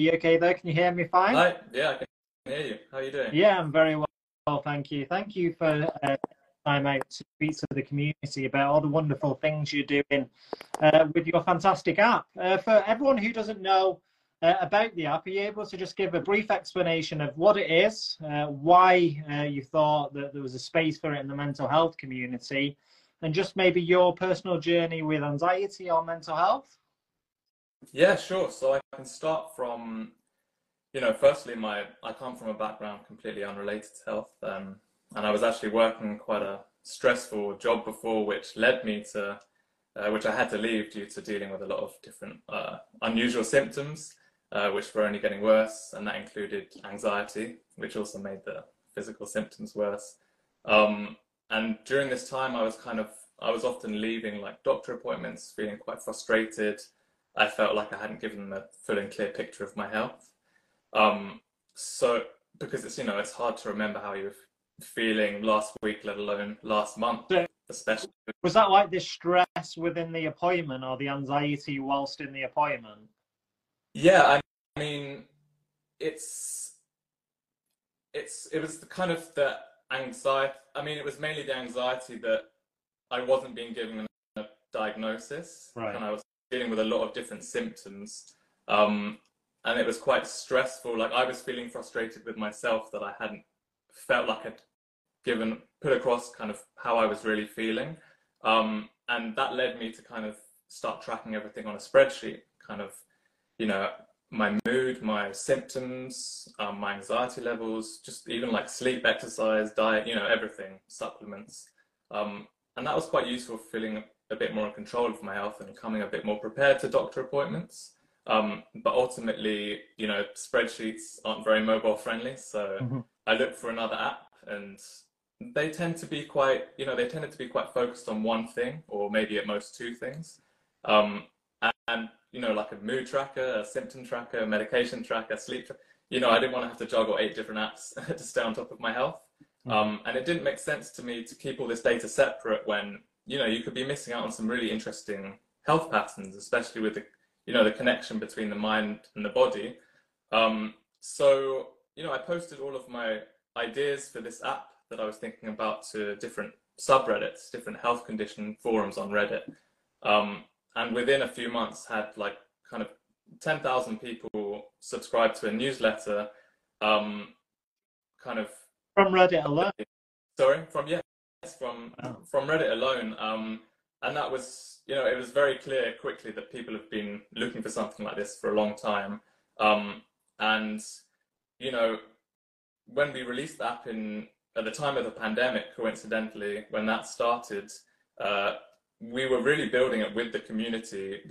you okay there? Can you hear me fine? Hi, yeah, I can hear you. How are you doing? Yeah, I'm very well, thank you. Thank you for time out to speak to the community about all the wonderful things you're doing with your fantastic app. For everyone who doesn't know about the app, are you able to just give a brief explanation of what it is, why you thought that there was a space for it in the mental health community, and just maybe your personal journey with anxiety or mental health? Yeah, sure. So I can start from, firstly, I come from a background completely unrelated to health, and I was actually working quite a stressful job before, which led me to, which I had to leave due to dealing with a lot of different unusual symptoms, which were only getting worse, and that included anxiety, which also made the physical symptoms worse. Um, and during this time, I was often leaving like doctor appointments, feeling quite frustrated. I felt like I hadn't given them a full and clear picture of my health. Um, so because it's hard to remember how you were feeling last week, let alone last month, So especially. was that like the stress within the appointment or the anxiety whilst in the appointment? Yeah, I mean, it's it was the kind of the anxiety. I mean, it was mainly the anxiety that I wasn't being given a diagnosis, Right. and I was dealing with a lot of different symptoms. Um, and it was quite stressful. Like I was feeling frustrated with myself that I hadn't felt like I'd put across kind of how I was really feeling. And that led me to kind of start tracking everything on a spreadsheet, kind of, you know, my mood, my symptoms, my anxiety levels, just even like sleep, exercise, diet, everything, supplements. And that was quite useful for feeling a bit more in control of my health and coming a bit more prepared to doctor appointments. But ultimately, spreadsheets aren't very mobile friendly. So Mhm. I looked for another app, and they tend to be quite, they tended to be quite focused on one thing or maybe at most two things. Um, and, like a mood tracker, a symptom tracker, a medication tracker, sleep tracker. I didn't want to have to juggle 8 different apps to stay on top of my health. Mhm. And it didn't make sense to me to keep all this data separate when, you could be missing out on some really interesting health patterns, especially with the connection between the mind and the body. So, I posted all of my ideas for this app that I was thinking about to different subreddits, different health condition forums on Reddit. Um, and within a few months had like kind of 10,000 people subscribed to a newsletter, um, kind of, From Reddit alone. sorry, from, yes, from, Wow. from Reddit alone. And that was, it was very clear quickly that people have been looking for something like this for a long time. Um, and, you know, when we released the app at the time of the pandemic, coincidentally, when that started, uh, we were really building it with the community.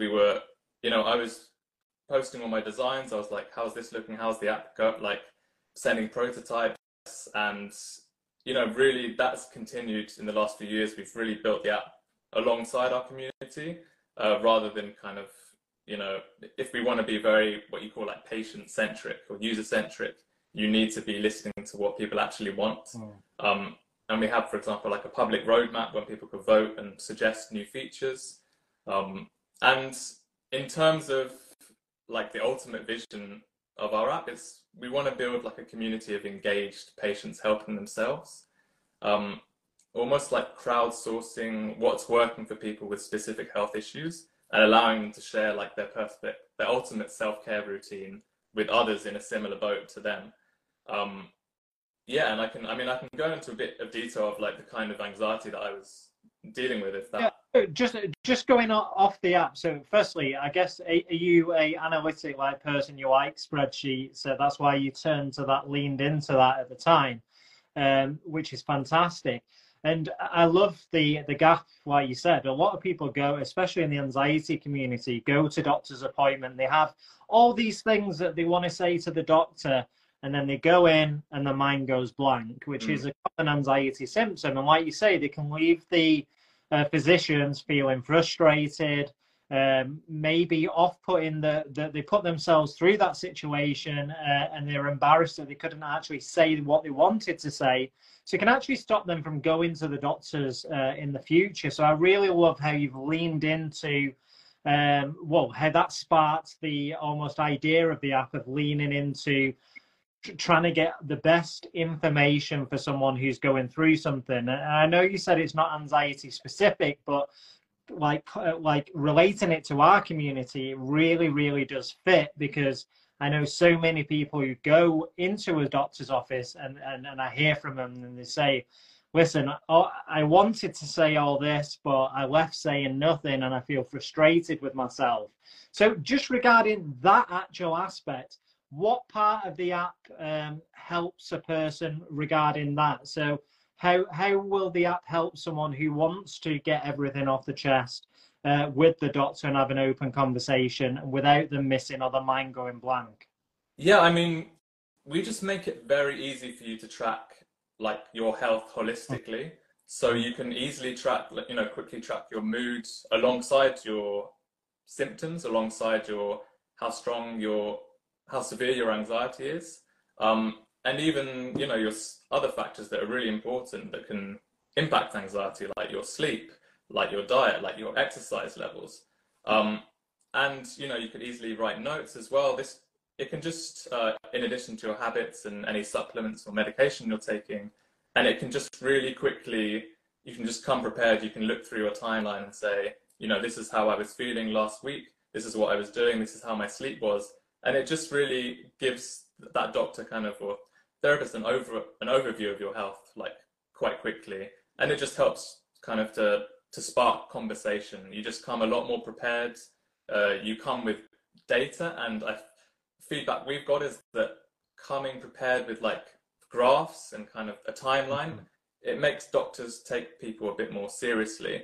I was posting all my designs. I was like, how's this looking? How's the app go? Like sending prototypes, and really that's continued in the last few years. We've really built the app alongside our community, rather than kind of, you know, if we want to be very what you call like patient centric or user centric, you need to be listening to what people actually want. Mm. Um, and we have, for example, like a public roadmap when people could vote and suggest new features. Um, and in terms of like the ultimate vision of our app, is we want to build like a community of engaged patients helping themselves. Um, Almost like crowdsourcing what's working for people with specific health issues and allowing them to share like their ultimate self-care routine with others in a similar boat to them. Um, yeah, and I can go into a bit of detail of like the kind of anxiety that I was dealing with, if Yeah, that. just going off the app. So, firstly, I guess are you a analytic like person? You like spreadsheets, so that's why you turned to that, leaned into that at the time, which is fantastic. And I love the gap, like you said. A lot of people go, especially in the anxiety community, go to doctor's appointment. They have all these things that they want to say to the doctor, and then they go in and the mind goes blank, which Mm. is a common anxiety symptom. And like you say, they can leave the physicians feeling frustrated, maybe off-putting that they put themselves through that situation, and they're embarrassed that they couldn't actually say what they wanted to say. So it can actually stop them from going to the doctors in the future. So I really love how you've leaned into well, how that sparked the almost idea of the app of leaning into trying to get the best information for someone who's going through something. And I know you said it's not anxiety specific, but like relating it to our community, it really does fit, because I know so many people who go into a doctor's office and I hear from them and they say, listen, I wanted to say all this, but I left saying nothing and I feel frustrated with myself. So just regarding that actual aspect, what part of the app helps a person regarding that? So how will the app help someone who wants to get everything off the chest with the doctor and have an open conversation without them missing or the mind going blank? Yeah, I mean, we just make it very easy for you to track like your health holistically. So you can easily track, you know, quickly track your mood alongside your symptoms, alongside your how strong your how severe your anxiety is, and even you know your other factors that are really important that can impact anxiety, like your sleep, like your diet, like your exercise levels, um, and you know you could easily write notes as well. This it can just in addition to your habits and any supplements or medication you're taking, and it can just really quickly you can just come prepared. You can look through your timeline and say, you know, this is how I was feeling last week. This is what I was doing. This is how my sleep was, and it just really gives that doctor kind of or therapist an overview of your health like quite quickly, and it just helps kind of to spark conversation. You just come a lot more prepared. You come with data, and feedback we've got is that coming prepared with like graphs and kind of a timeline, it makes doctors take people a bit more seriously.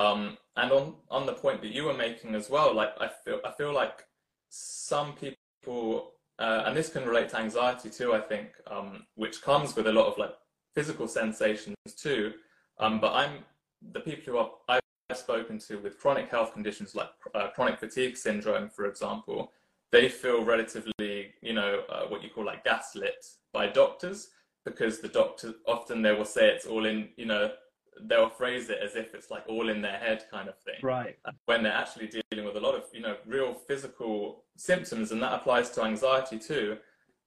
And on the point that you were making as well, like I feel like some people, and this can relate to anxiety too, I think, which comes with a lot of like physical sensations too. But the people who I've spoken to with chronic health conditions like chronic fatigue syndrome, for example, they feel relatively, you know, what you call like gaslit by doctors, because the doctor often they will say it's all in, you know, they'll phrase it as if it's like all in their head kind of thing. Right. When they're actually dealing with a lot of, you know, real physical symptoms, and that applies to anxiety too.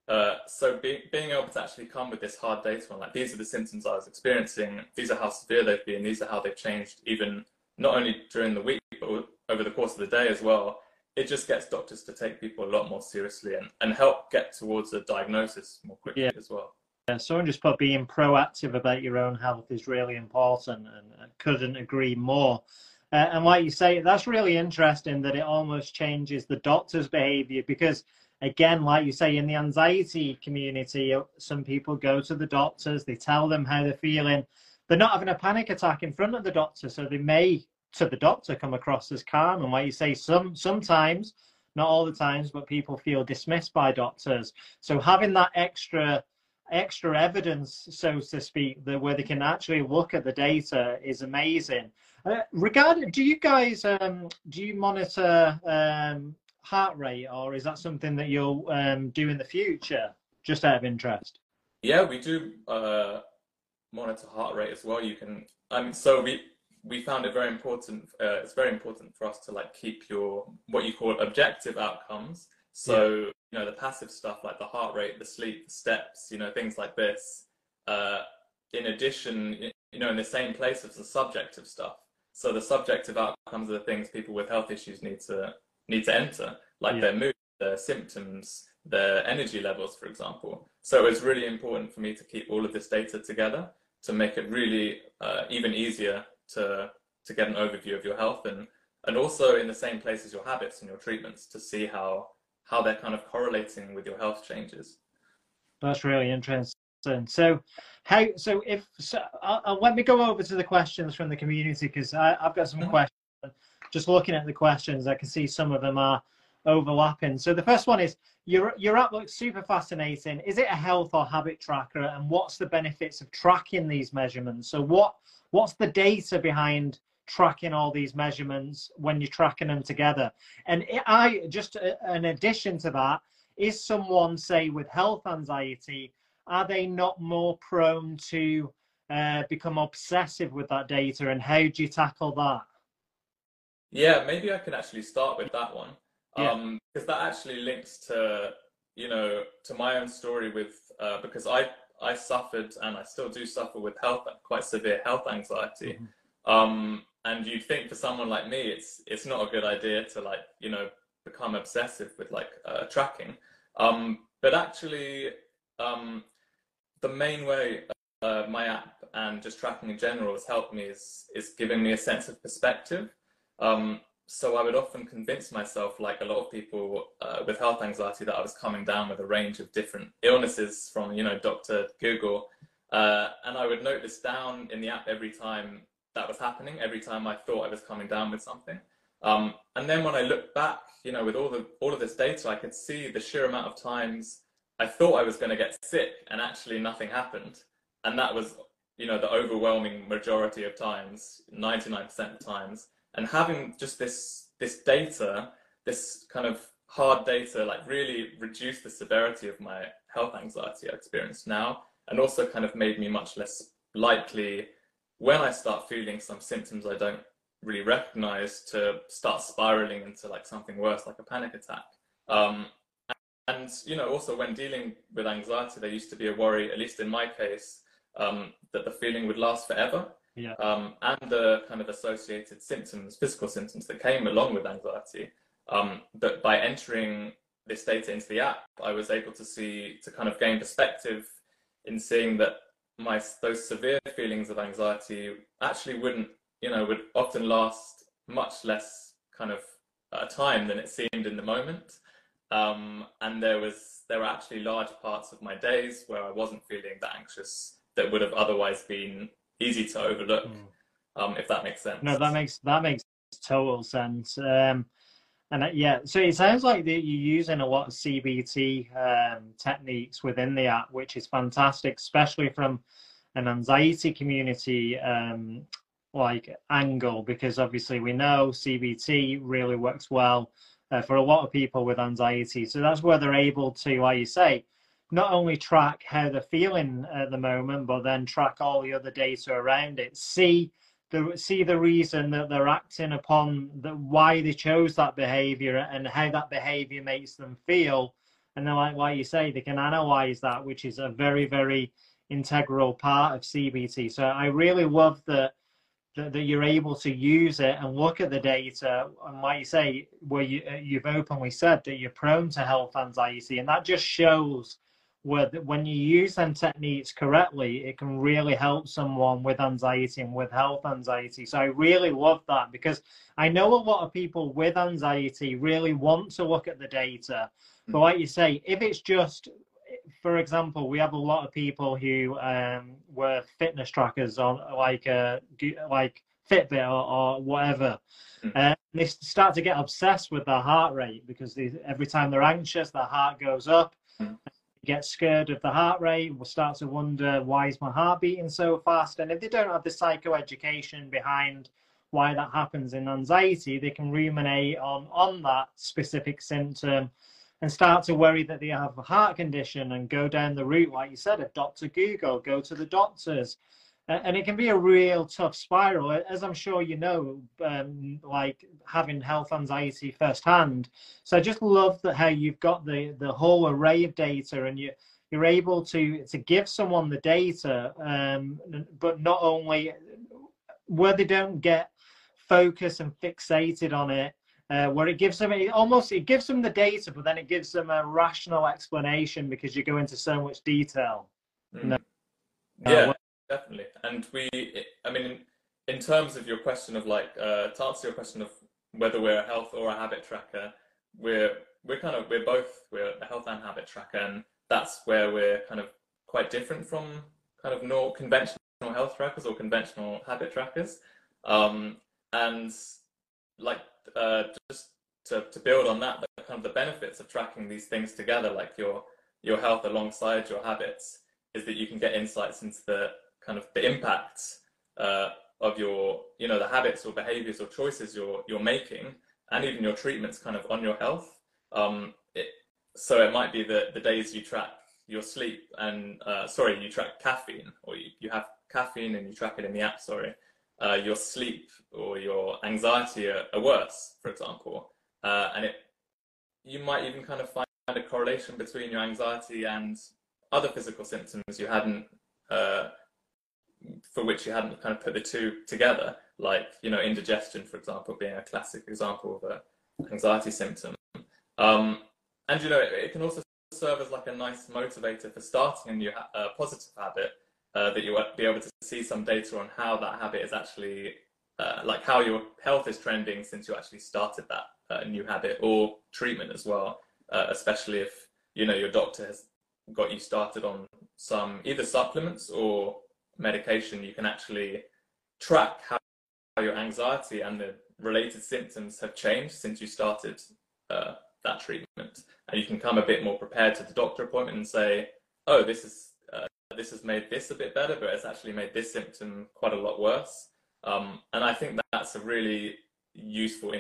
So being able to actually come with this hard data on like, these are the symptoms I was experiencing, these are how severe they've been, these are how they've changed, even not only during the week, but over the course of the day as well. It just gets doctors to take people a lot more seriously and help get towards a diagnosis more quickly as well. Someone just put being proactive about your own health is really important, and I couldn't agree more. And like you say, that's really interesting that it almost changes the doctor's behavior, because again, like you say, in the anxiety community, some people go to the doctors, they tell them how they're feeling. They're not having a panic attack in front of the doctor, so they may, to the doctor, come across as calm. And like you say, sometimes, not all the times, but people feel dismissed by doctors. So having that extra evidence, so to speak, where they can actually look at the data is amazing. Regarding, do you guys do you monitor heart rate, or is that something that you'll do in the future, just out of interest? Yeah, we do monitor heart rate as well. You can, so we found it very important. It's very important for us to like keep your what you call objective outcomes. So, you know, the passive stuff like the heart rate, the sleep, the steps, you know, things like this. In addition, you know, in the same place as the subjective stuff. So the subjective outcomes are the things people with health issues need to enter, like their mood, their symptoms, their energy levels, for example. So it's really important for me to keep all of this data together to make it really even easier to get an overview of your health, and also in the same place as your habits and your treatments, to see how they're kind of correlating with your health changes. That's really interesting. So, let me go over to the questions from the community, because I've got some questions. Just looking at the questions, I can see some of them are overlapping. So the first one is, your app looks super fascinating. Is it a health or habit tracker, and what's the benefits of tracking these measurements? So what's the data behind tracking all these measurements when you're tracking them together? And in addition to that, is someone, say, with health anxiety, are they not more prone to become obsessive with that data, and how do you tackle that? Yeah, maybe I can actually start with that one. Yeah. Because that actually links to, to my own story with, because I suffered and I still do suffer with quite severe health anxiety. Hmm. And you'd think for someone like me, it's not a good idea to like, become obsessive with like tracking. But actually, um, the main way my app and just tracking in general has helped me is giving me a sense of perspective. So I would often convince myself, like a lot of people with health anxiety, that I was coming down with a range of different illnesses from, Dr. Google. And I would note this down in the app every time that was happening, every time I thought I was coming down with something. And then when I look back, with all of this data, I could see the sheer amount of times I thought I was going to get sick and actually nothing happened. And that was, the overwhelming majority of times, 99% of times. And having just this data, this kind of hard data, like really reduced the severity of my health anxiety I experience now, and also kind of made me much less likely when I start feeling some symptoms I don't really recognize to start spiraling into like something worse, like a panic attack. Um, and also when dealing with anxiety, there used to be a worry, at least in my case, that the feeling would last forever, Yeah. and the kind of associated symptoms, physical symptoms that came along with anxiety. But by entering this data into the app, I was able to kind of gain perspective in seeing that those severe feelings of anxiety actually would often last much less kind of time than it seemed in the moment. And there were actually large parts of my days where I wasn't feeling that anxious that would have otherwise been easy to overlook, Mm. if that makes No, sense. that makes total sense. And yeah, so it sounds like that you're using a lot of CBT techniques within the app, which is fantastic, especially from an anxiety community like angle, because obviously we know CBT really works well for a lot of people with anxiety. So that's where they're able to, like you say, not only track how they're feeling at the moment, but then track all the other data around it. See the reason that they're acting upon, why they chose that behavior and how that behavior makes them feel. And then, like you say, they can analyze that, which is a very, very integral part of CBT. So I really love that you're able to use it and look at the data. And like you say, where you've openly said that you're prone to health anxiety, and that just shows when you use them techniques correctly, it can really help someone with anxiety and with health anxiety. So I really love that, because I know a lot of people with anxiety really want to look at the data. But like you say, if it's just, for example, we have a lot of people who were fitness trackers on like Fitbit or whatever. They start to get obsessed with their heart rate, because every time they're anxious, their heart goes up. Get scared of the heart rate, will start to wonder, why is my heart beating so fast? And if they don't have the psychoeducation behind why that happens in anxiety, they can ruminate on that specific symptom and start to worry that they have a heart condition and go down the route, like you said, of Dr. Google, go to the doctors. And it can be a real tough spiral, as I'm sure you know, like having health anxiety firsthand. So I just love that how you've got the whole array of data, and you're able to give someone the data, but not only where they don't get focused and fixated on it, where it gives them it gives them the data, but then it gives them a rational explanation, because you go into so much detail. You know, Mm. Yeah, definitely. And I mean, in terms of your question of like, to answer your question of whether we're a health or a habit tracker, we're a health and habit tracker, and that's where we're kind of quite different from kind of more conventional health trackers or conventional habit trackers. And like, just to build on that, the kind of the benefits of tracking these things together, like your health alongside your habits, is that you can get insights into the kind of the impacts of the habits or behaviors or choices you're making, and even your treatments kind of on your health. So it might be the days you track your sleep and you track caffeine, or you have caffeine and you track it in the app, sorry. your sleep or your anxiety are worse, for example. And you might even kind of find a correlation between your anxiety and other physical symptoms you hadn't, for which you hadn't kind of put the two together, like, indigestion, for example, being a classic example of an anxiety symptom. And, it can also serve as like a nice motivator for starting a new positive habit, that you'll be able to see some data on how that habit is actually, like how your health is trending since you actually started that new habit or treatment as well, especially if, your doctor has got you started on some either supplements or medication. You can actually track how your anxiety and the related symptoms have changed since you started that treatment, and you can come a bit more prepared to the doctor appointment and say, oh, this has made this a bit better, but it's actually made this symptom quite a lot worse. And I think that's a really useful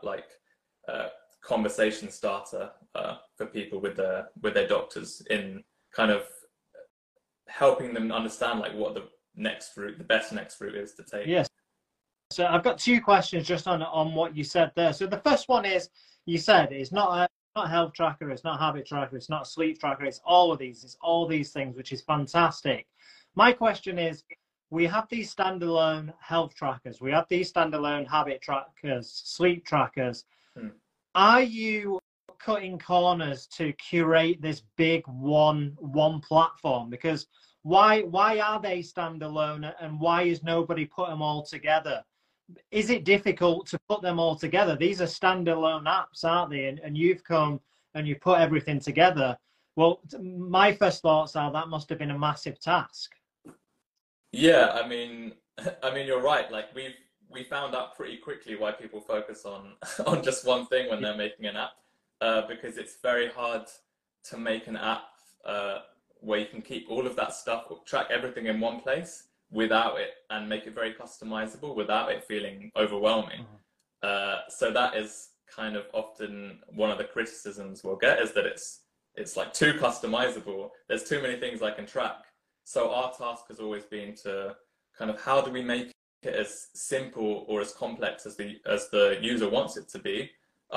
conversation starter for people with their doctors, in kind of helping them understand like what the best next route is to take. Yes. So I've got two questions just on what you said there. So the first one is, you said it's not a health tracker, it's not a habit tracker, it's not a sleep tracker, it's all of these, it's all these things, which is fantastic. My question is, we have these standalone health trackers, we have these standalone habit trackers, sleep trackers. Are you cutting corners to curate this big one platform? Because why are they standalone, and why is nobody put them all together? Is it difficult to put them all together? These are standalone apps, aren't they? And you've come and you put everything together. Well, my first thoughts are that must have been a massive task. Yeah, I mean, you're right. Like we found out pretty quickly why people focus on just one thing when they're making an app, because it's very hard to make an app where you can keep all of that stuff, track everything in one place without it, and make it very customizable without it feeling overwhelming. So that is kind of often one of the criticisms we'll get, is that it's like too customizable. There's too many things I can track. So our task has always been to kind of, how do we make it as simple or as complex as the user wants it to be?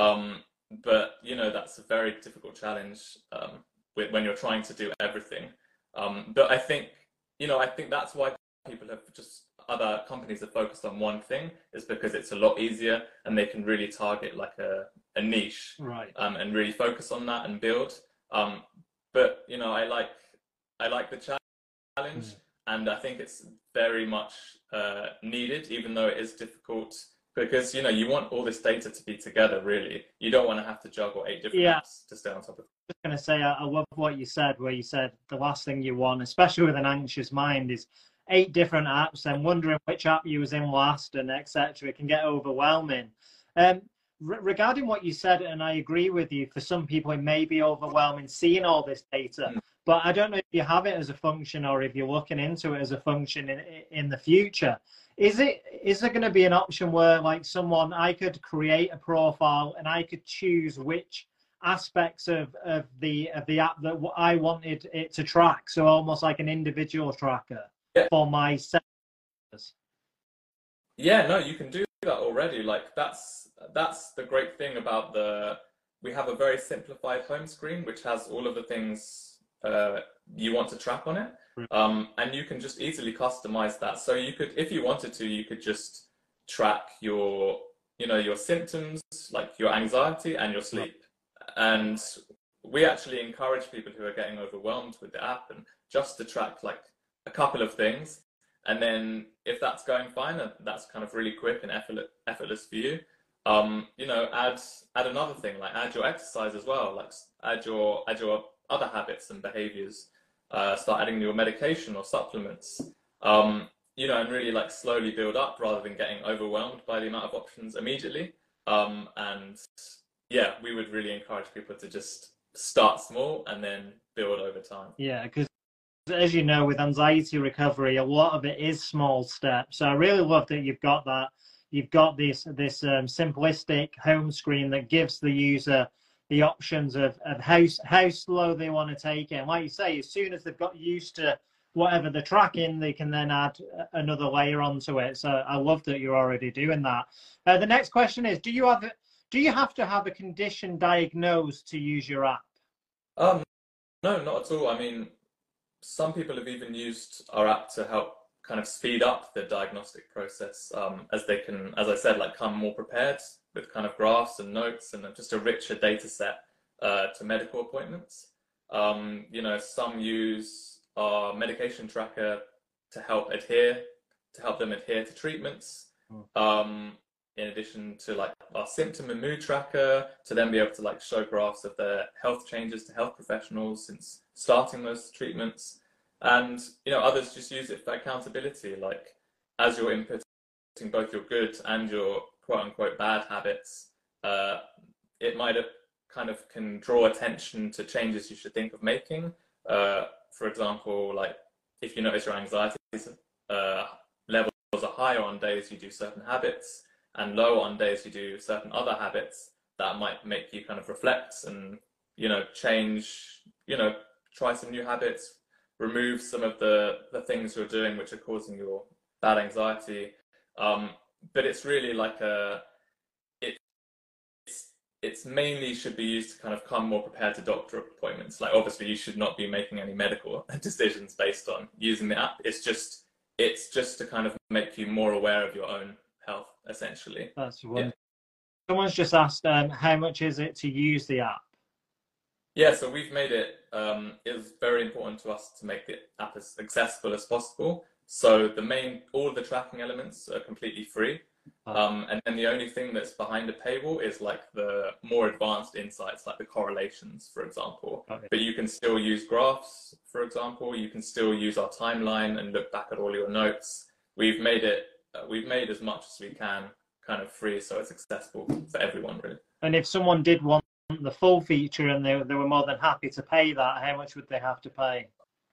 But that's a very difficult challenge when you're trying to do everything. But I think that's why other companies have focused on one thing, is because it's a lot easier and they can really target like a niche, right? And really focus on that and build. But I like the challenge, and I think it's very much needed, even though it is difficult, because you want all this data to be together. Really, you don't want to have to juggle 8 different apps to stay on top of it. I was going to say, I love what you said, where you said the last thing you want, especially with an anxious mind, is 8 different apps and wondering which app you was in last and etc. It can get overwhelming. Regarding what you said, and I agree with you, for some people it may be overwhelming seeing all this data, but I don't know if you have it as a function or if you're looking into it as a function in the future. Is there going to be an option where, like, I could create a profile and I could choose which aspects of the app that I wanted it to track, so almost like an individual tracker for my sellers? Yeah, no, you can do that already. Like that's the great thing about we have a very simplified home screen which has all of the things you want to track on it, and you can just easily customize that. So you could, if you wanted to, you could just track your symptoms, like your anxiety and your sleep. And we actually encourage people who are getting overwhelmed with the app and just to track like a couple of things, and then if that's going fine and that's kind of really quick and effortless for you, add another thing, like add your exercise as well, like add your other habits and behaviors, start adding your medication or supplements, and really like slowly build up rather than getting overwhelmed by the amount of options immediately. And yeah, we would really encourage people to just start small and then build over time. Yeah, because as you know, with anxiety recovery, a lot of it is small steps. So I really love that you've got that. You've got this simplistic home screen that gives the user the options of how slow they want to take it. And like you say, as soon as they've got used to whatever they're tracking, they can then add another layer onto it. So I love that you're already doing that. The next question is, do you have to have a condition diagnosed to use your app? Um, no, not at all. I mean, some people have even used our app to help kind of speed up the diagnostic process, as they can, as I said, like come more prepared with kind of graphs and notes and just a richer data set to medical appointments. Some use our medication tracker to help them adhere to treatments. In addition to like our symptom and mood tracker, to then be able to like show graphs of their health changes to health professionals since starting those treatments. And others just use it for accountability, like as you're inputting both your good and your quote unquote bad habits, it might have kind of can draw attention to changes you should think of making. For example, like if you notice your anxiety levels are higher on days you do certain habits and low on days you do certain other habits, that might make you kind of reflect and change, try some new habits, remove some of the things you're doing which are causing your bad anxiety. But it's really like it's mainly should be used to kind of come more prepared to doctor appointments. Like obviously you should not be making any medical decisions based on using the app. It's just to kind of make you more aware of your own health, essentially. That's wonderful. Yeah. Someone's just asked, how much is it to use the app? Yeah, so we've made it, it's very important to us to make the app as accessible as possible. So all of the tracking elements are completely free. And then the only thing that's behind a paywall is like the more advanced insights, like the correlations, for example. Okay. But you can still use graphs, for example. You can still use our timeline and look back at all your notes. We've made as much as we can kind of free, so it's accessible for everyone, really. And if someone did want the full feature and they were more than happy to pay that, how much would they have to pay?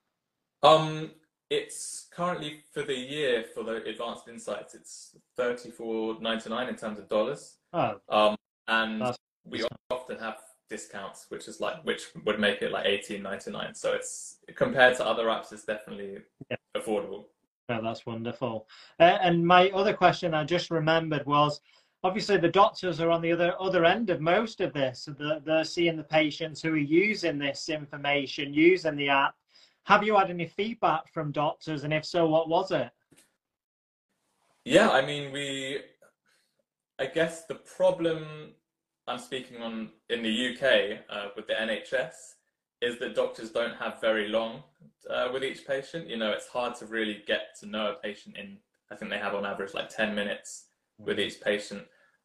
It's currently for the year for the advanced insights, it's $34.99 in terms of dollars. Oh, and we often have discounts, which would make it like $18.99. So it's compared to other apps, it's definitely affordable. Yeah, that's wonderful. And my other question I just remembered was, obviously the doctors are on the other end of most of this. So they're seeing the patients who are using this information, using the app. Have you had any feedback from doctors? And if so, what was it? Yeah, I mean, I guess the problem I'm speaking on in the UK with the NHS is that doctors don't have very long with each patient. It's hard to really get to know a patient in, I think they have on average like 10 minutes with each patient.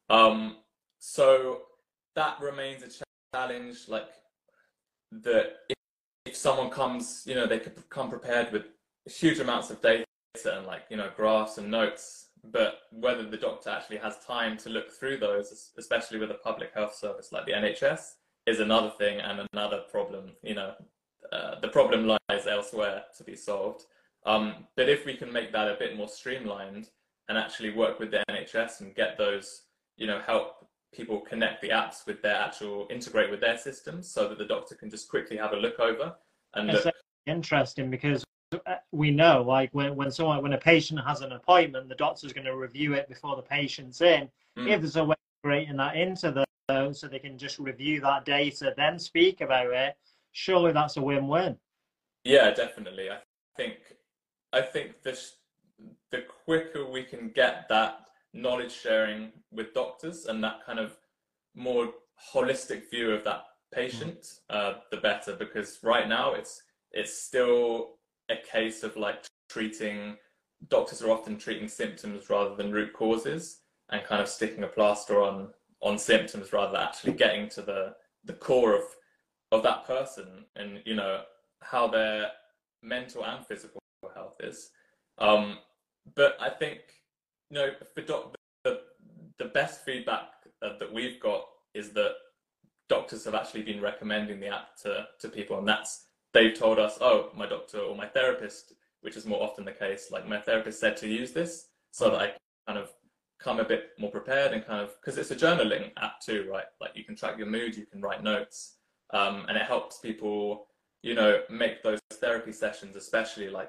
So that remains a challenge, like that if someone comes, they could come prepared with huge amounts of data and like, graphs and notes, but whether the doctor actually has time to look through those, especially with a public health service like the NHS, is another thing and another problem. The problem lies elsewhere to be solved. But if we can make that a bit more streamlined and actually work with the NHS and get those, help people connect the apps with integrate with their systems so that the doctor can just quickly have a look over and look. It's interesting because we know, like when a patient has an appointment, the doctor's going to review it before the patient's in. If there's a way of integrating that into so they can just review that data, then speak about it, surely that's a win-win. Yeah, definitely. I think the quicker we can get that knowledge sharing with doctors and that kind of more holistic view of that patient, the better, because right now it's still a case of like doctors are often treating symptoms rather than root causes and kind of sticking a plaster on symptoms rather than actually getting to the core of that person and how their mental and physical health is. But I think for the best feedback that we've got is that doctors have actually been recommending the app to people, and they've told us, oh, my doctor or my therapist, which is more often the case, like my therapist said to use this so that I can kind of come a bit more prepared and kind of, because it's a journaling app too, right? Like you can track your mood, you can write notes, and it helps people, make those therapy sessions, especially like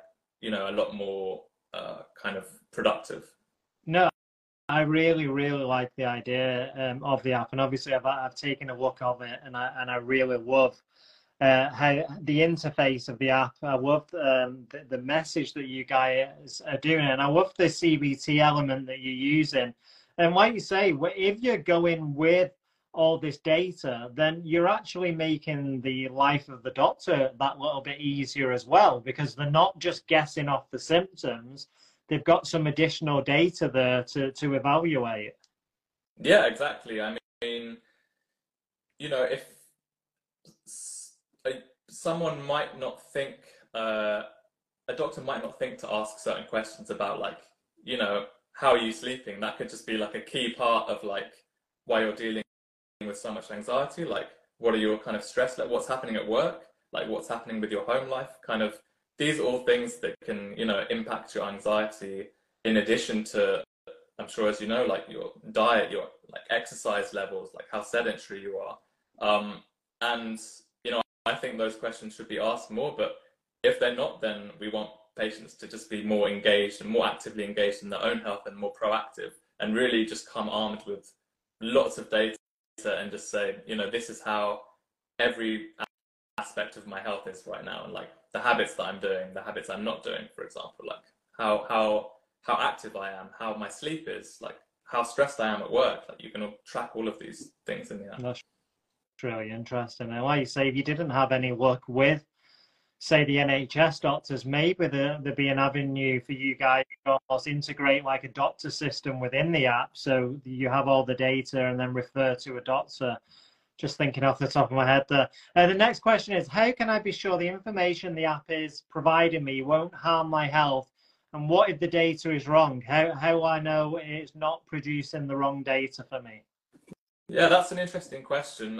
you know, a lot more kind of productive. No, I really, really like the idea of the app, and obviously I've taken a look of it, and I really love how the interface of the app. I love the message that you guys are doing, and I love the CBT element that you're using. And like you say, if you're going with all this data, then you're actually making the life of the doctor that little bit easier as well, because they're not just guessing off the symptoms. They've got some additional data there to evaluate. Yeah, exactly. I mean, you know, if someone might not think, a doctor might not think to ask certain questions about, like, you know, how are you sleeping? That could just be like a key part of like why you're dealing with so much anxiety. Like, what are your kind of stress? Like, what's happening at work? Like, what's happening with your home life? Kind of, these are all things that can, you know, impact your anxiety in addition to, I'm sure, as you know, like your diet, your like exercise levels, like how sedentary you are. And, you know, I think those questions should be asked more, but if they're not, then we want patients to just be more engaged and more actively engaged in their own health and more proactive, and really just come armed with lots of data and just say, you know, this is how every aspect of my health is right now, and like the habits that I'm doing, the habits I'm not doing, for example, like how active I am, how my sleep is, like how stressed I am at work. Like you can track all of these things in the app. That's really interesting. And like you say, if you didn't have any luck with, say, the NHS doctors, maybe there'd be an avenue for you guys to almost integrate like a doctor system within the app, so you have all the data and then refer to a doctor. Just thinking off the top of my head there. The next question is, how can I be sure the information the app is providing me won't harm my health? And what if the data is wrong? How will I know it's not producing the wrong data for me? Yeah, that's an interesting question.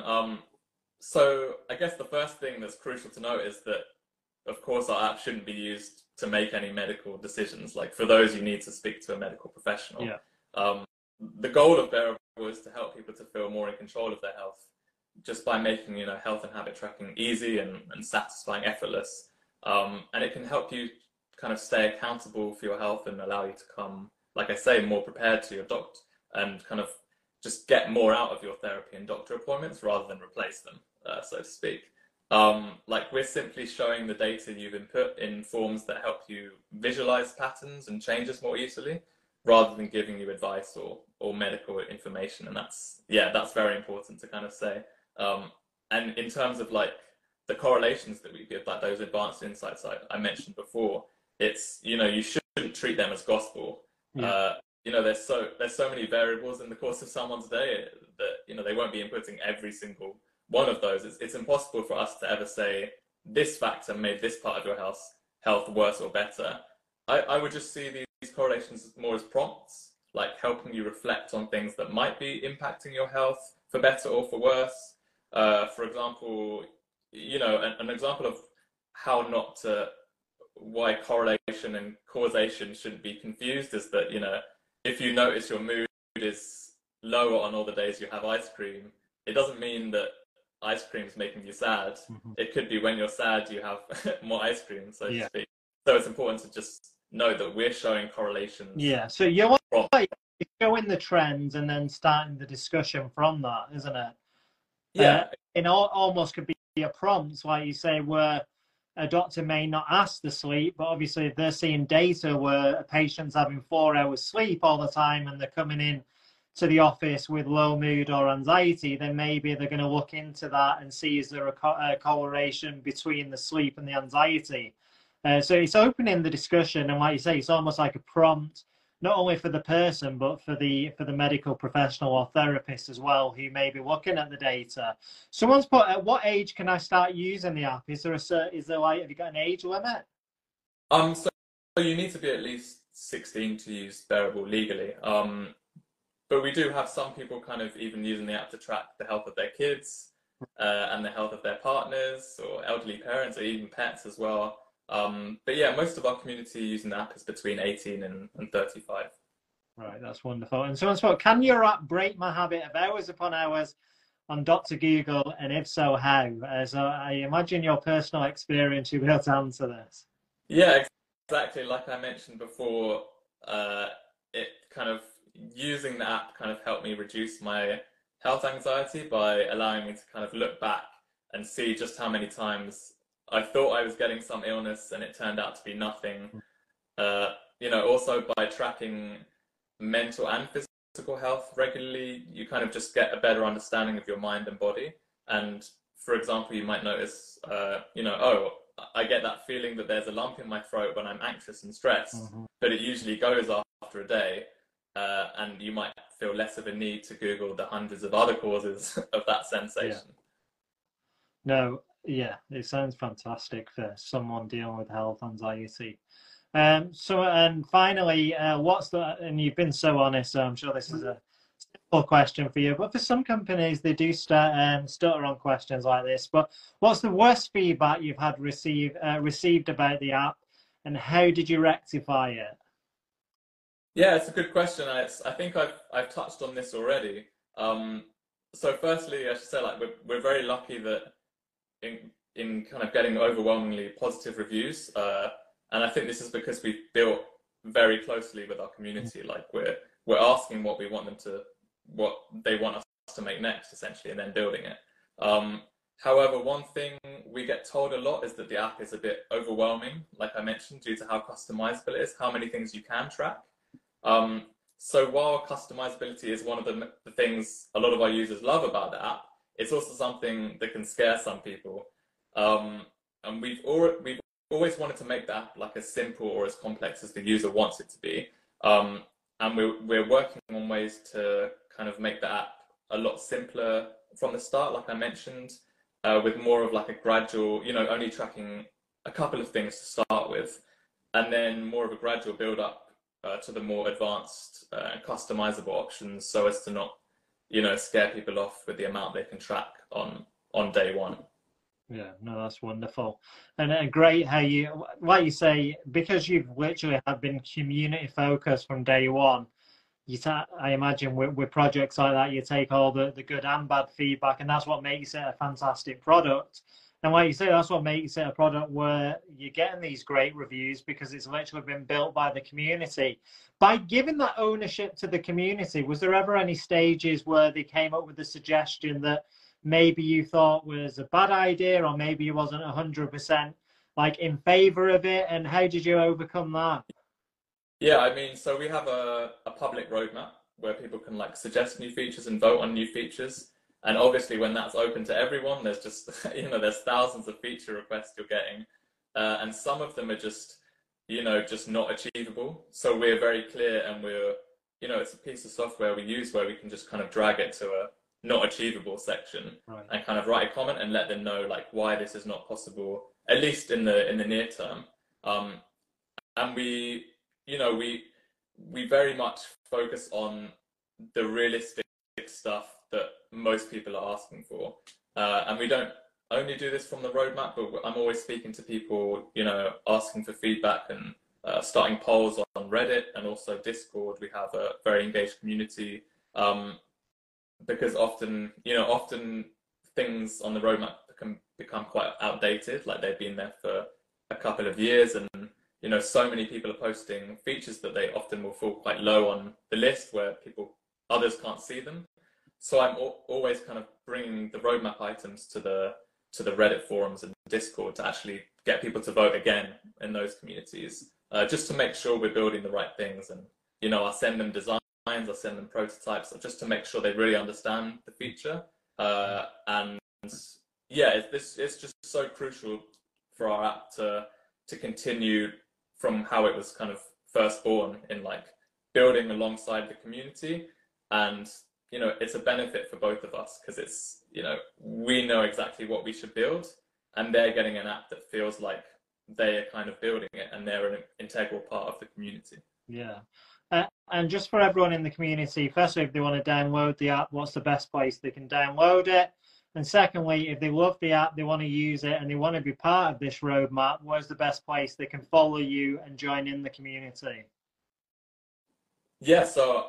So I guess the first thing that's crucial to note is that, of course, our app shouldn't be used to make any medical decisions. Like, for those, you need to speak to a medical professional. Yeah. The goal of Bearable is to help people to feel more in control of their health, just by making, you know, health and habit tracking easy and satisfying, effortless. And it can help you kind of stay accountable for your health and allow you to come, like I say, more prepared to your doctor and kind of just get more out of your therapy and doctor appointments rather than replace them, so to speak. Like, we're simply showing the data you've input in forms that help you visualize patterns and changes more easily, rather than giving you advice or medical information. And that's very important to kind of say. And in terms of like the correlations that we give, like those advanced insights I mentioned before, it's, you know, you shouldn't treat them as gospel. Yeah. You know, there's so many variables in the course of someone's day that, you know, they won't be inputting every single one of those. It's impossible for us to ever say this factor made this part of your health worse or better. I would just see these correlations more as prompts, like helping you reflect on things that might be impacting your health for better or for worse. For example, you know, an example of why correlation and causation shouldn't be confused is that, you know, if you notice your mood is lower on all the days you have ice cream, it doesn't mean that ice cream is making you sad. Mm-hmm. It could be when you're sad, you have more ice cream, so to speak. So it's important to just know that we're showing correlations. Yeah, so you're like showing the trends and then starting the discussion from that, isn't it? Yeah. It almost could be a prompt, like you say, where a doctor may not ask the sleep, but obviously if they're seeing data where a patient's having 4 hours sleep all the time and they're coming in to the office with low mood or anxiety, then maybe they're going to look into that and see is there a correlation between the sleep and the anxiety. So it's opening the discussion, and like you say, it's almost like a prompt, not only for the person but for the medical professional or therapist as well, who may be looking at the data. Someone's put, at what age can I start using the app? Is there like, have you got an age limit? So you need to be at least 16 to use Bearable legally. But we do have some people kind of even using the app to track the health of their kids and the health of their partners or elderly parents or even pets as well. But yeah, most of our community using the app is between 18 and 35. Right, that's wonderful. And someone's put, can your app break my habit of hours upon hours on Dr. Google? And if so, how? So I imagine your personal experience, you'll be able to answer this. Yeah, exactly like I mentioned before, it kind of using the app kind of helped me reduce my health anxiety by allowing me to kind of look back and see just how many times I thought I was getting some illness and it turned out to be nothing. Also by tracking mental and physical health regularly, you kind of just get a better understanding of your mind and body. And for example, you might notice, oh, I get that feeling that there's a lump in my throat when I'm anxious and stressed, but it usually goes after a day. And you might feel less of a need to Google the hundreds of other causes of that sensation. Yeah. No, yeah, it sounds fantastic for someone dealing with health anxiety. And finally, and you've been so honest, so I'm sure this is a simple question for you, but for some companies, they do stutter on questions like this. But what's the worst feedback you've had received about the app, and how did you rectify it? Yeah, it's a good question. I think I've touched on this already. So firstly, I should say like we're very lucky that in kind of getting overwhelmingly positive reviews, and I think this is because we've built very closely with our community. Like we're asking what they want us to make next, essentially, and then building it. However, one thing we get told a lot is that the app is a bit overwhelming, like I mentioned, due to how customizable it is, how many things you can track. So while customizability is one of the things a lot of our users love about the app, it's also something that can scare some people. And we've always wanted to make the app like as simple or as complex as the user wants it to be. And we're working on ways to kind of make the app a lot simpler from the start, like I mentioned, with more of like a gradual, only tracking a couple of things to start with, and then more of a gradual build up to the more advanced and customizable options, so as to not, scare people off with the amount they can track on day one. Yeah, no, that's wonderful. And great how you, like you say, because you've literally have been community focused from day one, I imagine with projects like that, you take all the good and bad feedback, and that's what makes it a fantastic product. And like you say, that's what makes it a product where you're getting these great reviews, because it's literally been built by the community. By giving that ownership to the community, was there ever any stages where they came up with a suggestion that maybe you thought was a bad idea, or maybe you wasn't 100% like in favor of it? And how did you overcome that? Yeah, I mean, so we have a public roadmap where people can like suggest new features and vote on new features. And obviously when that's open to everyone, there's just, there's thousands of feature requests you're getting. And some of them are just, just not achievable. So we're very clear, and it's a piece of software we use where we can just kind of drag it to a not achievable section, right, and kind of write a comment and let them know like why this is not possible, at least in the near term. And we very much focus on the realistic stuff that most people are asking for. And we don't only do this from the roadmap, but I'm always speaking to people, asking for feedback, and starting polls on Reddit and also Discord. We have a very engaged community, because often things on the roadmap can become quite outdated, like they've been there for a couple of years, and so many people are posting features that they often will fall quite low on the list where others can't see them. So I'm always kind of bringing the roadmap items to the Reddit forums and Discord to actually get people to vote again in those communities, just to make sure we're building the right things. And I'll send them designs, I'll send them prototypes, just to make sure they really understand the feature. And yeah, it's just so crucial for our app to continue from how it was kind of first born, in like building alongside the community. And it's a benefit for both of us, because it's, we know exactly what we should build, and they're getting an app that feels like they are kind of building it, and they're an integral part of the community. Yeah. And just for everyone in the community, firstly, if they want to download the app, what's the best place they can download it? And secondly, if they love the app, they want to use it, and they want to be part of this roadmap, where's the best place they can follow you and join in the community? Yeah,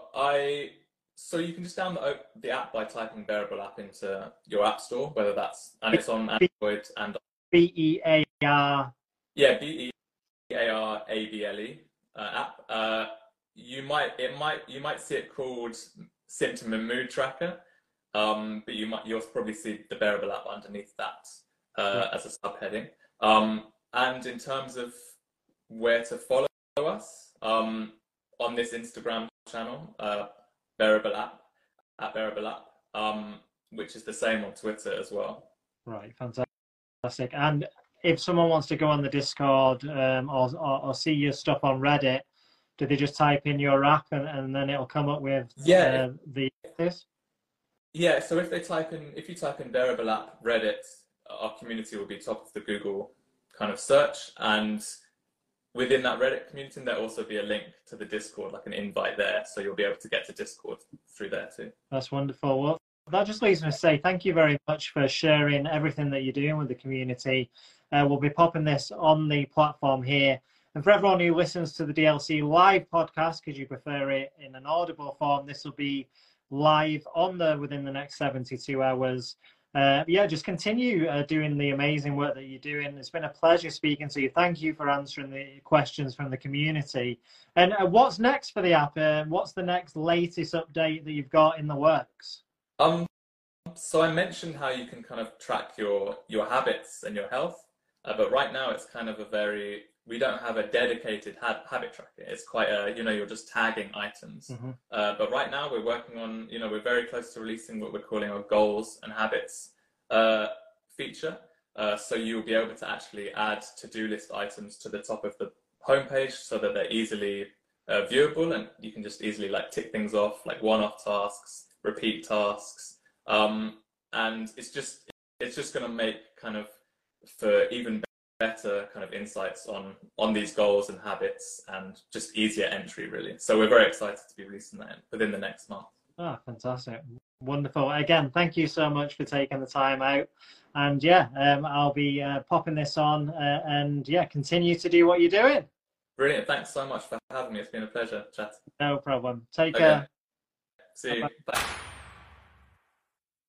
so you can just download the app by typing Bearable App into your app store, and it's on Android and BEAR. Yeah, BEARABLE. BARABLE app. You might see it called Symptom and Mood Tracker, but you'll probably see the Bearable app underneath that as a subheading. And in terms of where to follow us, on this Instagram channel, Bearable app, at Bearable app, which is the same on Twitter as well. Right, fantastic. And if someone wants to go on the Discord or see your stuff on Reddit, do they just type in your app and then it'll come up with this? Yeah, so if you type in Bearable app Reddit, our community will be top of the Google kind of search, and within that Reddit community there'll also be a link to the Discord, like an invite there, so you'll be able to get to Discord through there too. That's wonderful. Well, that just leaves me to say thank you very much for sharing everything that you're doing with the community. We'll be popping this on the platform here. And for everyone who listens to the DLC live podcast, because you prefer it in an audible form, this will be live within the next 72 hours. Yeah, just continue doing the amazing work that you're doing. It's been a pleasure speaking to you. Thank you for answering the questions from the community. And what's next for the app? What's the next latest update that you've got in the works? So I mentioned how you can kind of track your habits and your health, but right now it's kind of we don't have a dedicated habit tracker. It's quite you're just tagging items. Mm-hmm. But right now we're working on, we're very close to releasing what we're calling our goals and habits feature. So you'll be able to actually add to-do list items to the top of the homepage so that they're easily viewable, and you can just easily like tick things off, like one-off tasks, repeat tasks. And it's just going to make kind of for even better kind of insights on these goals and habits, and just easier entry really. So we're very excited to be releasing that within the next month. Ah, fantastic. Wonderful. Again, thank you so much for taking the time out. And yeah, I'll be popping this on and yeah, continue to do what you're doing. Brilliant. Thanks so much for having me. It's been a pleasure chatting. No problem. Take care. See you. Bye.